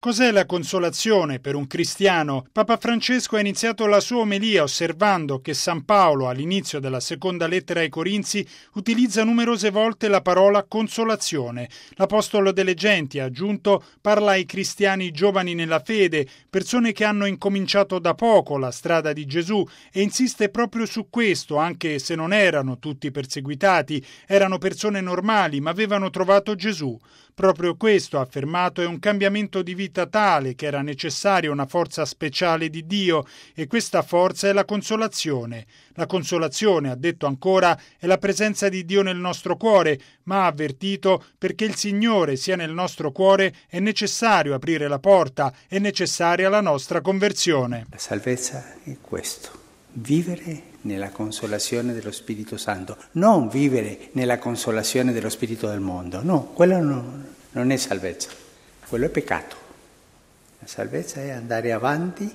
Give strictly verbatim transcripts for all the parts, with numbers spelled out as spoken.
Cos'è la consolazione per un cristiano? Papa Francesco ha iniziato la sua omelia osservando che San Paolo, all'inizio della seconda lettera ai Corinzi, utilizza numerose volte la parola consolazione. L'Apostolo delle Genti, ha aggiunto, parla ai cristiani giovani nella fede, persone che hanno incominciato da poco la strada di Gesù, e insiste proprio su questo, anche se non erano tutti perseguitati, erano persone normali, ma avevano trovato Gesù. Proprio questo, ha affermato, è un cambiamento di vita tale che era necessaria una forza speciale di Dio, e questa forza è la consolazione. La consolazione, ha detto ancora, è la presenza di Dio nel nostro cuore, ma ha avvertito, perché il Signore sia nel nostro cuore è necessario aprire la porta, è necessaria la nostra conversione. La salvezza è questo: vivere nella consolazione dello Spirito Santo, non vivere nella consolazione dello spirito del mondo. No, quello non, non è salvezza, quello è peccato. La salvezza è andare avanti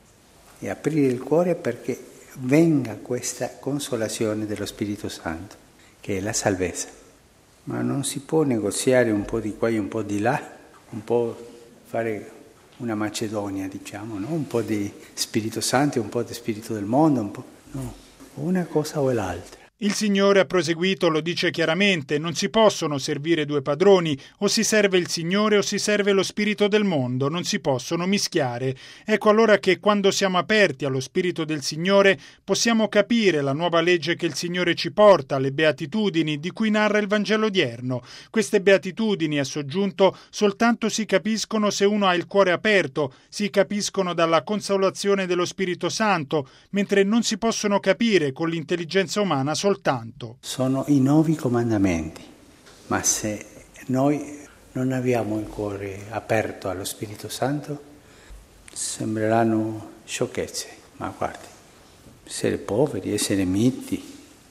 e aprire il cuore perché venga questa consolazione dello Spirito Santo, che è la salvezza. Ma non si può negoziare un po' di qua e un po' di là, un po' fare una Macedonia, diciamo, no? Un po' di Spirito Santo e un po' di Spirito del mondo, un po'. No, una cosa o l'altra. Il Signore ha proseguito, lo dice chiaramente, non si possono servire due padroni, o si serve il Signore o si serve lo spirito del mondo, non si possono mischiare. Ecco allora che quando siamo aperti allo spirito del Signore possiamo capire la nuova legge che il Signore ci porta, le beatitudini di cui narra il Vangelo odierno. Queste beatitudini, ha soggiunto, soltanto si capiscono se uno ha il cuore aperto, si capiscono dalla consolazione dello Spirito Santo, mentre non si possono capire con l'intelligenza umana soltanto. Sono i nuovi comandamenti, ma se noi non abbiamo il cuore aperto allo Spirito Santo, sembreranno sciocchezze. Ma guardi, essere poveri, essere miti,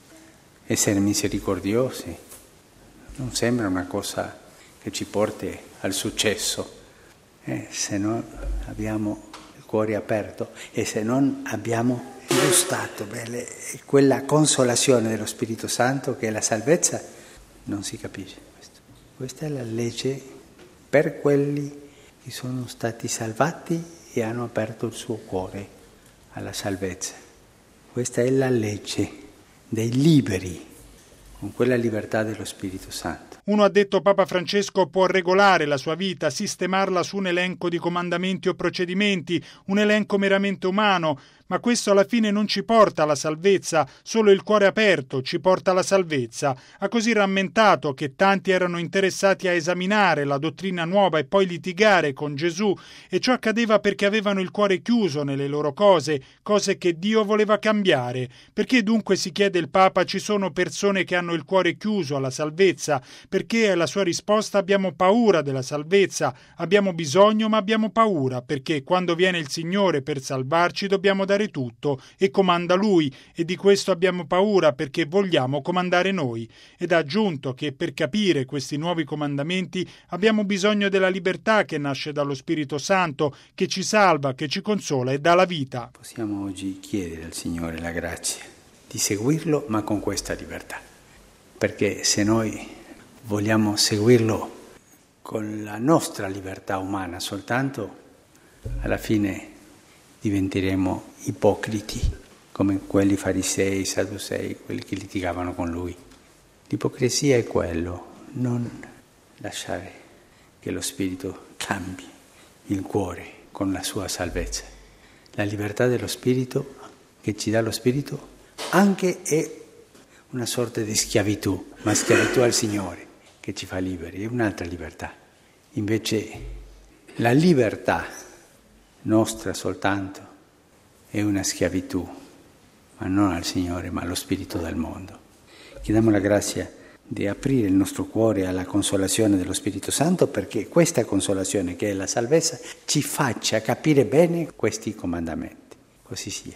essere misericordiosi, non sembra una cosa che ci porti al successo, eh, se non abbiamo il cuore aperto e se non abbiamo gustato bene quella consolazione dello Spirito Santo che è la salvezza. Non si capisce questo. Questa è la legge per quelli che sono stati salvati e hanno aperto il suo cuore alla salvezza. Questa è la legge dei liberi, con quella libertà dello Spirito Santo. Uno, ha detto Papa Francesco, può regolare la sua vita, sistemarla su un elenco di comandamenti o procedimenti, un elenco meramente umano, ma questo alla fine non ci porta alla salvezza, solo il cuore aperto ci porta alla salvezza. Ha così rammentato che tanti erano interessati a esaminare la dottrina nuova e poi litigare con Gesù, e ciò accadeva perché avevano il cuore chiuso nelle loro cose, cose che Dio voleva cambiare. Perché dunque, si chiede il Papa, ci sono persone che hanno il cuore chiuso alla salvezza? Perché la sua risposta: abbiamo paura della salvezza, abbiamo bisogno ma abbiamo paura, perché quando viene il Signore per salvarci dobbiamo dare tutto e comanda Lui, e di questo abbiamo paura perché vogliamo comandare noi. Ed ha aggiunto che per capire questi nuovi comandamenti abbiamo bisogno della libertà che nasce dallo Spirito Santo, che ci salva, che ci consola e dà la vita. Possiamo oggi chiedere al Signore la grazia di seguirlo, ma con questa libertà, perché se noi vogliamo seguirlo con la nostra libertà umana soltanto, alla fine diventeremo ipocriti, come quelli farisei, sadducei, quelli che litigavano con lui. L'ipocrisia è quello, non lasciare che lo Spirito cambi il cuore con la sua salvezza. La libertà dello Spirito che ci dà lo Spirito anche è una sorta di schiavitù, ma schiavitù al Signore che ci fa liberi, è un'altra libertà. Invece la libertà nostra soltanto è una schiavitù, ma non al Signore, ma allo spirito del mondo. Chiediamo la grazia di aprire il nostro cuore alla consolazione dello Spirito Santo, perché questa consolazione, che è la salvezza, ci faccia capire bene questi comandamenti. Così sia.